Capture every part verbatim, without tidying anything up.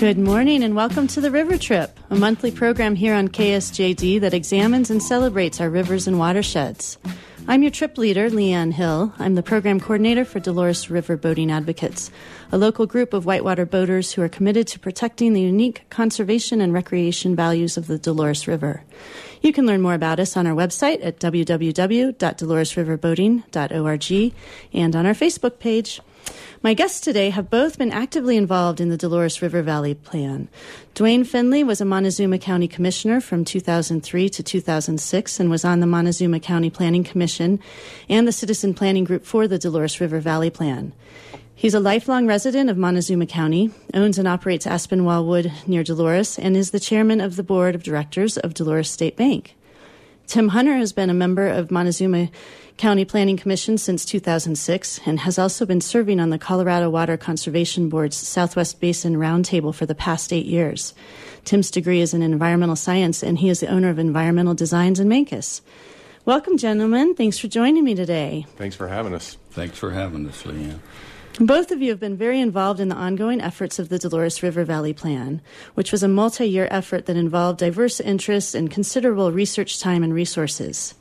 Good morning and welcome to the River Trip, a monthly program here on K S J D that examines and celebrates our rivers and watersheds. I'm your trip leader, Leanne Hill. I'm the program coordinator for Dolores River Boating Advocates, a local group of whitewater boaters who are committed to protecting the unique conservation and recreation values of the Dolores River. You can learn more about us on our website at w w w dot dolores river boating dot org and on our Facebook page. My guests today have both been actively involved in the Dolores River Valley Plan. Dwayne Finley was a Montezuma County Commissioner from two thousand three to two thousand six and was on the Montezuma County Planning Commission and the Citizen Planning Group for the Dolores River Valley Plan. He's a lifelong resident of Montezuma County, owns and operates Aspen Wildwood near Dolores, and is the chairman of the board of directors of Dolores State Bank. Tim Hunter has been a member of Montezuma County Planning Commission since two thousand six and has also been serving on the Colorado Water Conservation Board's Southwest Basin Roundtable for the past eight years. Tim's degree is in environmental science, and he is the owner of Environmental Designs in Mancos. Welcome, gentlemen. Thanks for joining me today. Thanks for having us. Thanks for having us, Leanne. Both of you have been very involved in the ongoing efforts of the Dolores River Valley Plan, which was a multi-year effort that involved diverse interests and considerable research time and resources.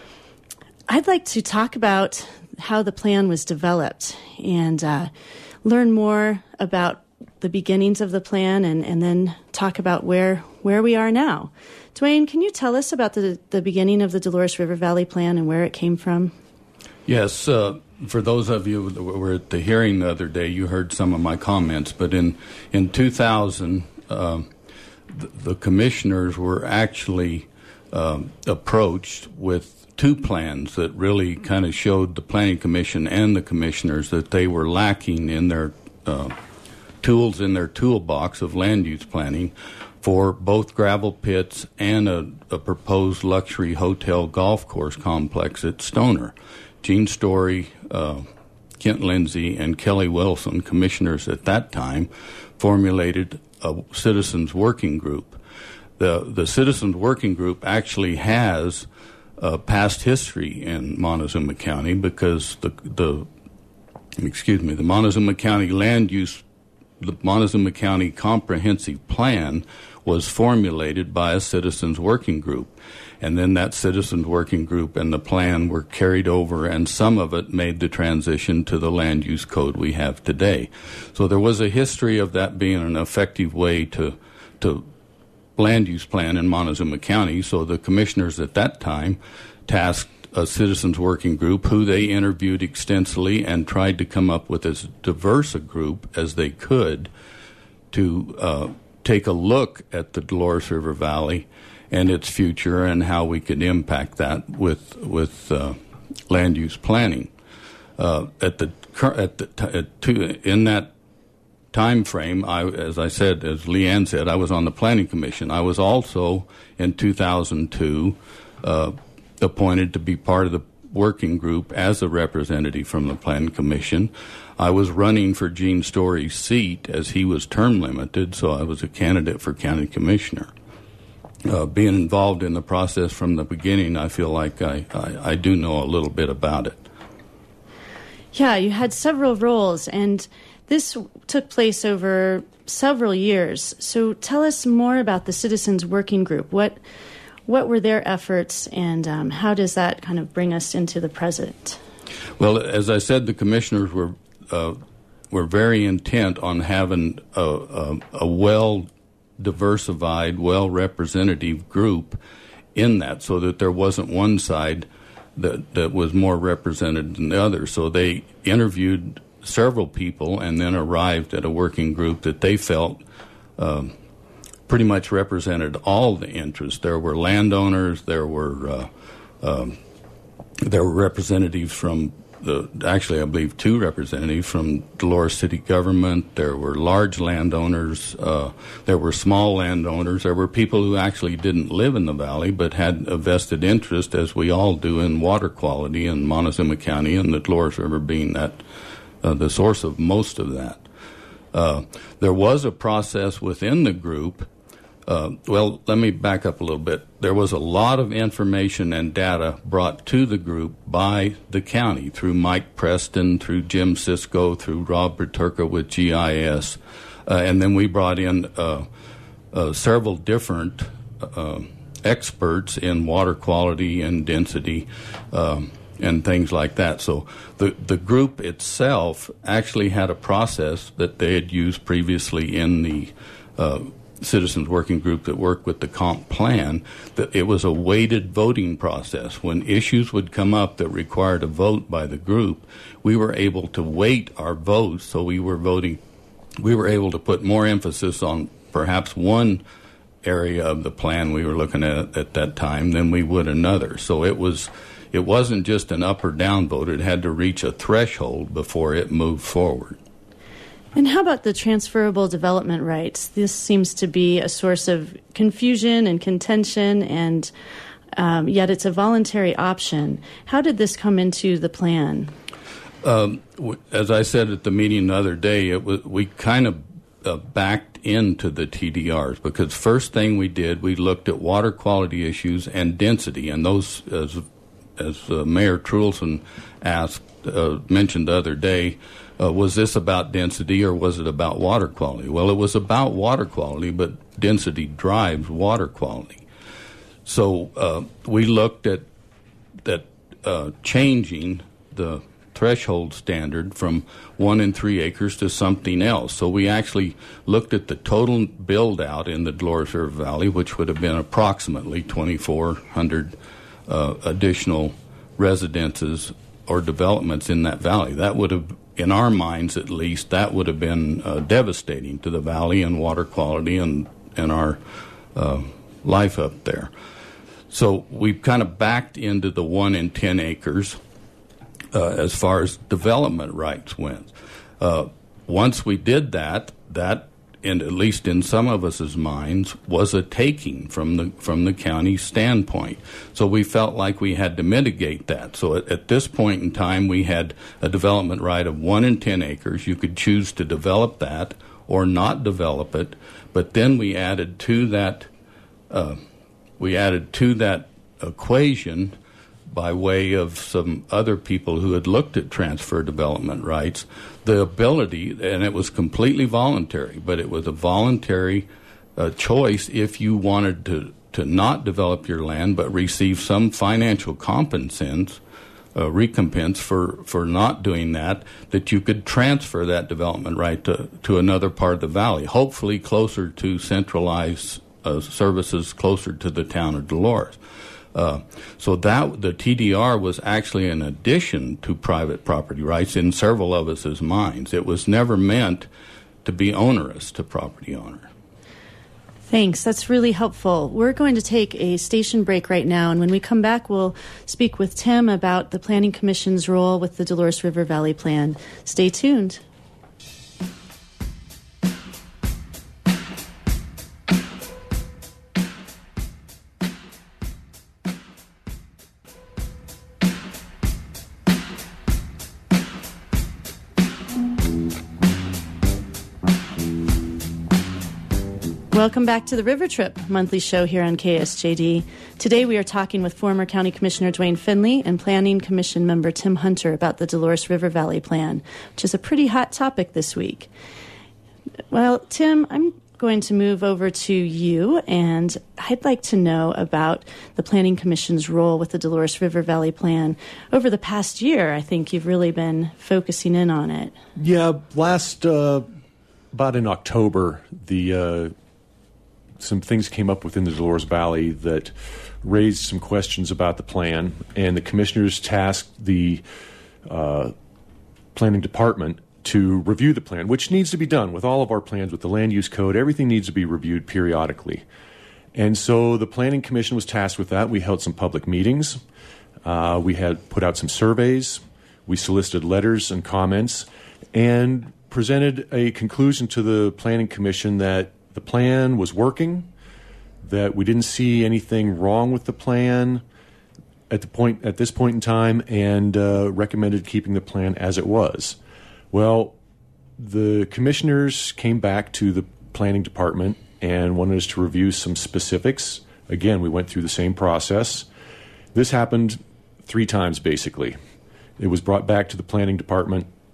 I'd like to talk about how the plan was developed and uh, learn more about the beginnings of the plan and, and then talk about where where we are now. Dwayne, can you tell us about the, the beginning of the Dolores River Valley Plan and where it came from? Yes, uh, for those of you that were at the hearing the other day, you heard some of my comments, but in, in two thousand, uh, the, the commissioners were actually um, approached with two plans that really kind of showed the Planning Commission and the commissioners that they were lacking in their uh, tools in their toolbox of land use planning for both gravel pits and a, a proposed luxury hotel golf course complex at Stoner. Gene Story, uh, Kent Lindsay, and Kelly Wilson, commissioners at that time, formulated a citizens working group. The, the citizens working group actually has Uh, past history in Montezuma County because the the excuse me the Montezuma County land use the Montezuma County Comprehensive Plan was formulated by a citizens working group, and then that citizens working group and the plan were carried over, and some of it made the transition to the land use code we have today. So there was a history of that being an effective way to to land use plan in Montezuma County. So the commissioners at that time tasked a citizens working group who they interviewed extensively and tried to come up with as diverse a group as they could to uh, take a look at the Dolores River Valley and its future and how we could impact that with with uh, land use planning. Uh, at the at the at two, in that time frame, I, as I said, as Leanne said, I was on the Planning Commission. I was also, in two thousand two, uh, appointed to be part of the working group as a representative from the Planning Commission. I was running for Gene Story's seat as he was term limited, so I was a candidate for county commissioner. Uh, being involved in the process from the beginning, I feel like I, I, I do know a little bit about it. Yeah, you had several roles, and this took place over several years. So tell us more about the Citizens Working Group. What what were their efforts, and um, how does that kind of bring us into the present? Well, as I said, the commissioners were uh, were very intent on having a, a, a well-diversified, well-representative group in that, so that there wasn't one side that, that was more represented than the other. So they interviewed several people and then arrived at a working group that they felt um, pretty much represented all the interests. There were landowners, there were uh, um, there were representatives from the, actually I believe two representatives from Dolores City government. There were large landowners, uh, there were small landowners, there were people who actually didn't live in the valley but had a vested interest, as we all do, in water quality in Montezuma County, and the Dolores River being that Uh, the source of most of that. Uh, there was a process within the group. Uh, well, let me back up a little bit. There was a lot of information and data brought to the group by the county through Mike Preston, through Jim Sisko, through Rob Berturka with G I S, Uh, and then we brought in uh, uh, several different uh, experts in water quality and density um, and things like that. So the, the group itself actually had a process that they had used previously in the uh, citizens working group that worked with the comp plan. That it was a weighted voting process. When issues would come up that required a vote by the group, we were able to weight our votes, so we were voting, we were able to put more emphasis on perhaps one area of the plan we were looking at at that time than we would another. So it was it wasn't just an up or down vote. It had to reach a threshold before it moved forward. And how about the transferable development rights? This seems to be a source of confusion and contention, and um, yet it's a voluntary option. How did this come into the plan? Um, w- as I said at the meeting the other day, it was, we kind of uh, backed into the T D Rs because first thing we did, we looked at water quality issues and density, and those, as as uh, Mayor Trulson asked, uh, mentioned the other day, uh, was this about density or was it about water quality? Well, it was about water quality, but density drives water quality. So uh, we looked at that uh, changing the threshold standard from one and three acres to something else. So we actually looked at the total build out in the Dolores River Valley, which would have been approximately twenty-four hundred uh, additional residences or developments in that valley. That would have, in our minds at least, that would have been uh, devastating to the valley and water quality and, and our uh, life up there. So we've kind of backed into the one in ten acres uh, as far as development rights went. Uh, once we did that, that, and at least in some of us' minds, was a taking from the from the county standpoint. So we felt like we had to mitigate that. So at, at this point in time, we had a development right of one in ten acres. You could choose to develop that or not develop it. But then we added to that uh, we added to that equation, by way of some other people who had looked at transfer development rights, the ability, and it was completely voluntary, but it was a voluntary uh, choice if you wanted to, to not develop your land but receive some financial compensance, uh, recompense for, for not doing that, that you could transfer that development right to, to another part of the valley, hopefully closer to centralized uh, services, closer to the town of Dolores. Uh, so that the T D R was actually an addition to private property rights in several of us' minds. It was never meant to be onerous to property owner. Thanks. That's really helpful. We're going to take a station break right now, and when we come back, we'll speak with Tim about the Planning Commission's role with the Dolores River Valley Plan. Stay tuned. Welcome back to the River Trip monthly show here on K S J D. Today we are talking with former County Commissioner Dwayne Finley and Planning Commission member Tim Hunter about the Dolores River Valley Plan, which is a pretty hot topic this week. Well, Tim, I'm going to move over to you, and I'd like to know about the Planning Commission's role with the Dolores River Valley Plan. Over the past year, I think you've really been focusing in on it. Yeah, last, uh, about in October, the... Uh, some things came up within the Dolores Valley that raised some questions about the plan, and the commissioners tasked the uh, planning department to review the plan, which needs to be done with all of our plans, with the land use code. Everything needs to be reviewed periodically. And so the Planning Commission was tasked with that. We held some public meetings. Uh, we had put out some surveys. We solicited letters and comments and presented a conclusion to the Planning Commission that the plan was working, that we didn't see anything wrong with the plan at the point at this point in time, and uh, recommended keeping the plan as it was. Well, the commissioners came back to the planning department and wanted us to review some specifics. Again, we went through the same process. This happened three times, basically. It was brought back to the planning department.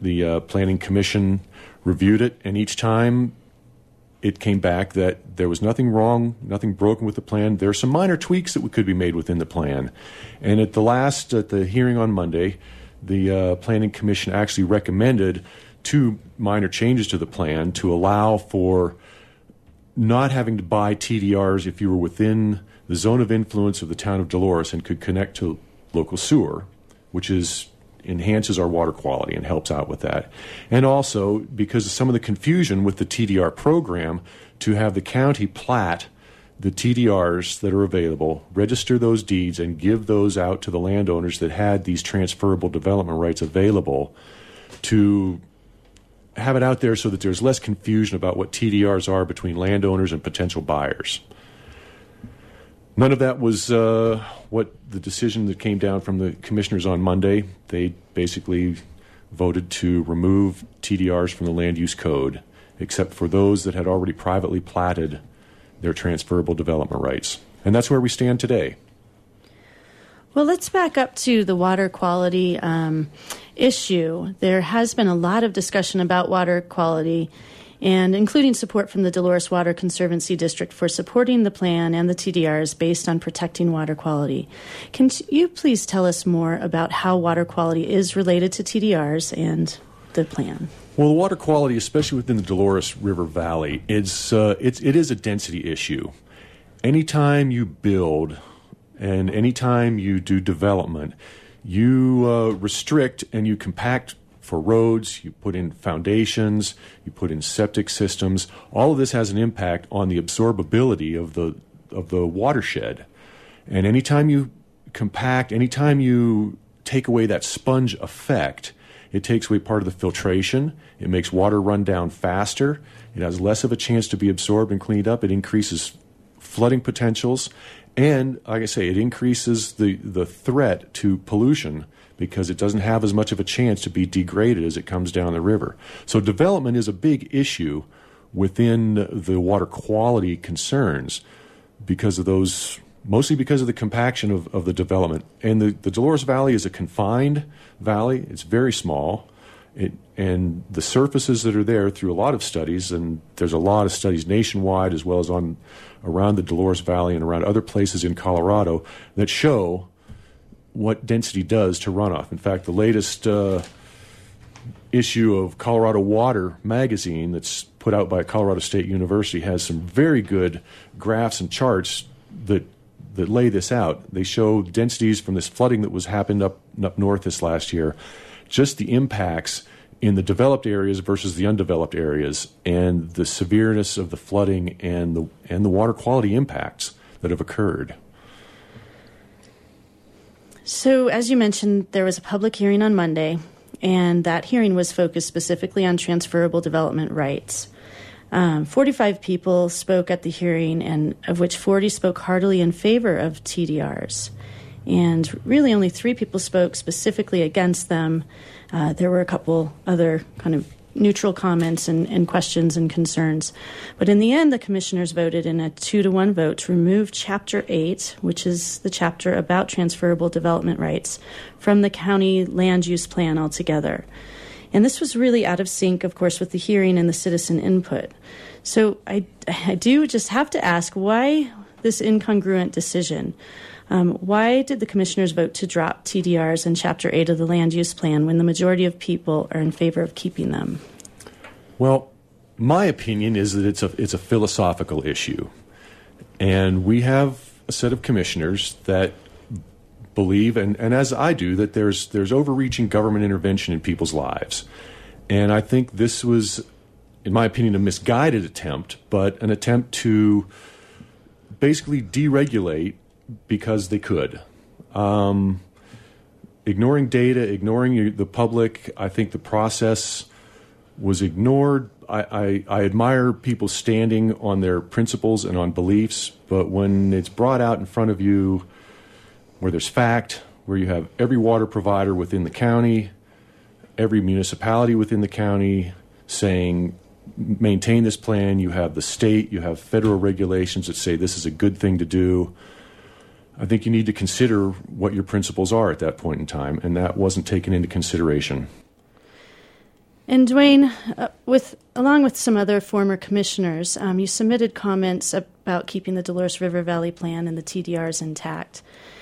The uh, Planning Commission reviewed it, and each time it came back that there was nothing wrong, nothing broken with the plan. There are some minor tweaks that could be made within the plan. And at the last, at the hearing on Monday, the uh, Planning Commission actually recommended two minor changes to the plan to allow for not having to buy T D Rs if you were within the zone of influence of the town of Dolores and could connect to local sewer, which is enhances our water quality and helps out with that. And also, because of some of the confusion with the T D R program, to have the county plat the T D Rs that are available, register those deeds, and give those out to the landowners that had these transferable development rights available, to have it out there so that there's less confusion about what T D Rs are between landowners and potential buyers. None of that was uh, what the decision that came down from the commissioners on Monday. They basically voted to remove T D Rs from the land use code, except for those that had already privately platted their transferable development rights. And that's where we stand today. Well, let's back up to the water quality um, issue. There has been a lot of discussion about water quality, and including support from the Dolores Water Conservancy District for supporting the plan and the T D Rs based on protecting water quality. Can you please tell us more about how water quality is related to T D Rs and the plan? Well, the water quality, especially within the Dolores River Valley, is uh, it's, it is a density issue. Anytime you build and anytime you do development, you uh, restrict and you compact for roads, you put in foundations, you put in septic systems. All of this has an impact on the absorbability of the of the watershed. And anytime you compact, anytime you take away that sponge effect, it takes away part of the filtration. It makes water run down faster. It has less of a chance to be absorbed and cleaned up. It increases flooding potentials. And, like I say, it increases the, the threat to pollution because it doesn't have as much of a chance to be degraded as it comes down the river. So development is a big issue within the water quality concerns because of those, mostly because of the compaction of, of the development. And the, the Dolores Valley is a confined valley. It's very small. It, and the surfaces that are there through a lot of studies, and there's a lot of studies nationwide as well as on around the Dolores Valley and around other places in Colorado that show what density does to runoff. In fact, the latest uh, issue of Colorado Water magazine that's put out by Colorado State University has some very good graphs and charts that that lay this out. They show densities from this flooding that was happened up up north this last year, just the impacts in the developed areas versus the undeveloped areas, and the severeness of the flooding and the and the water quality impacts that have occurred. So, as you mentioned, there was a public hearing on Monday, and that hearing was focused specifically on transferable development rights. Um, forty-five people spoke at the hearing, and of which forty spoke heartily in favor of T D Rs. And really only three people spoke specifically against them. Uh, there were a couple other kind of neutral comments and, and questions and concerns. But in the end, the commissioners voted in a two to one vote to remove Chapter eight, which is the chapter about transferable development rights, from the county land use plan altogether. And this was really out of sync, of course, with the hearing and the citizen input. So I, I do just have to ask, why this incongruent decision? Um, why did the commissioners vote to drop T D Rs in Chapter eight of the Land Use Plan when the majority of people are in favor of keeping them? Well, my opinion is that it's a, it's a philosophical issue. And we have a set of commissioners that believe, and, and as I do, that there's there's overreaching government intervention in people's lives. And I think this was, in my opinion, a misguided attempt, but an attempt to basically deregulate because they could. Um, ignoring data, ignoring the public, I think the process was ignored. I, I, I admire people standing on their principles and on beliefs, but when it's brought out in front of you where there's fact, where you have every water provider within the county, every municipality within the county saying, maintain this plan, you have the state, you have federal regulations that say this is a good thing to do, I think you need to consider what your principles are at that point in time, and that wasn't taken into consideration. And Dwayne, uh, with along with some other former commissioners, um, you submitted comments about keeping the Dolores River Valley Plan and the T D Rs intact.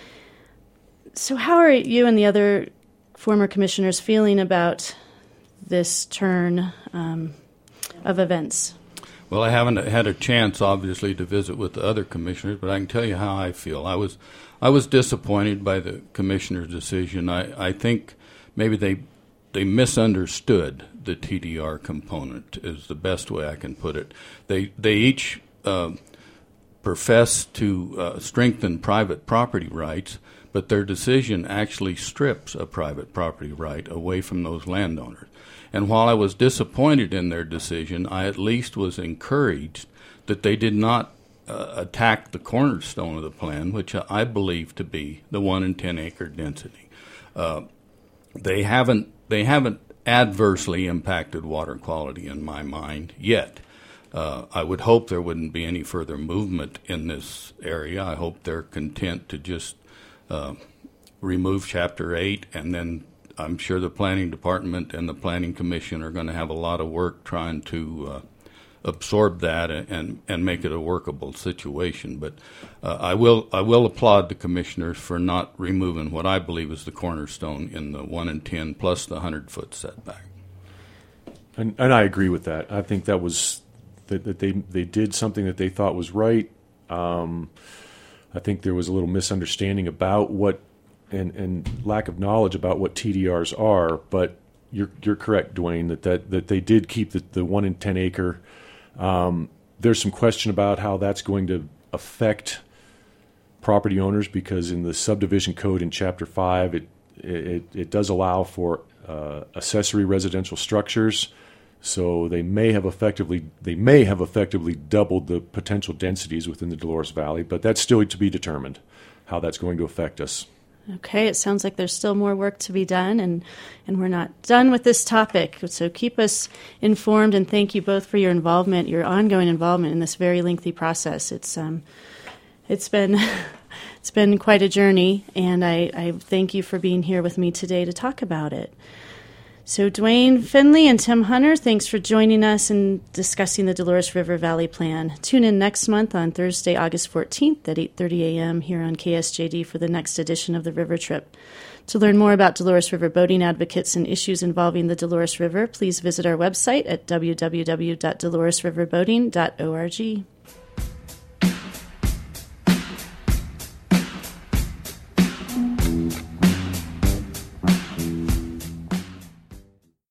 So how are you and the other former commissioners feeling about this turn um, of events? Well, I haven't had a chance, obviously, to visit with the other commissioners, but I can tell you how I feel. I was, I was disappointed by the commissioner's decision. I, I think maybe they, they misunderstood the T D R component. Is the best way I can put it. They, they each uh, profess to uh, strengthen private property rights, but their decision actually strips a private property right away from those landowners. And while I was disappointed in their decision, I at least was encouraged that they did not uh, attack the cornerstone of the plan, which I believe to be the one in ten acre density. Uh, they haven't they haven't adversely impacted water quality in my mind yet. Uh, I would hope there wouldn't be any further movement in this area. I hope they're content to just uh, remove Chapter eight, and then I'm sure the Planning Department and the Planning Commission are going to have a lot of work trying to uh, absorb that and, and make it a workable situation. But uh, I will I will applaud the commissioners for not removing what I believe is the cornerstone in the one in ten plus the hundred foot setback. And, and I agree with that. I think that was that, that they they did something that they thought was right. Um, I think there was a little misunderstanding about what and, and lack of knowledge about what T D Rs are. But you're you're correct, Dwayne, that that, that they did keep the, the one in ten acre. Um, there's some question about how that's going to affect property owners, because in the subdivision code in Chapter five, it it, it does allow for uh, accessory residential structures. So they may have effectively they may have effectively doubled the potential densities within the Dolores Valley, but that's still to be determined how that's going to affect us. Okay, it sounds like there's still more work to be done, and, and we're not done with this topic. So keep us informed, and thank you both for your involvement, your ongoing involvement in this very lengthy process. It's um, it's been it's been quite a journey, and I, I thank you for being here with me today to talk about it. So Dwayne Finley and Tim Hunter, thanks for joining us and discussing the Dolores River Valley Plan. Tune in next month on Thursday, August fourteenth at eight thirty a.m. here on K S J D for the next edition of the River Trip. To learn more about Dolores River boating advocates and issues involving the Dolores River, please visit our website at w w w dot dolores river boating dot org.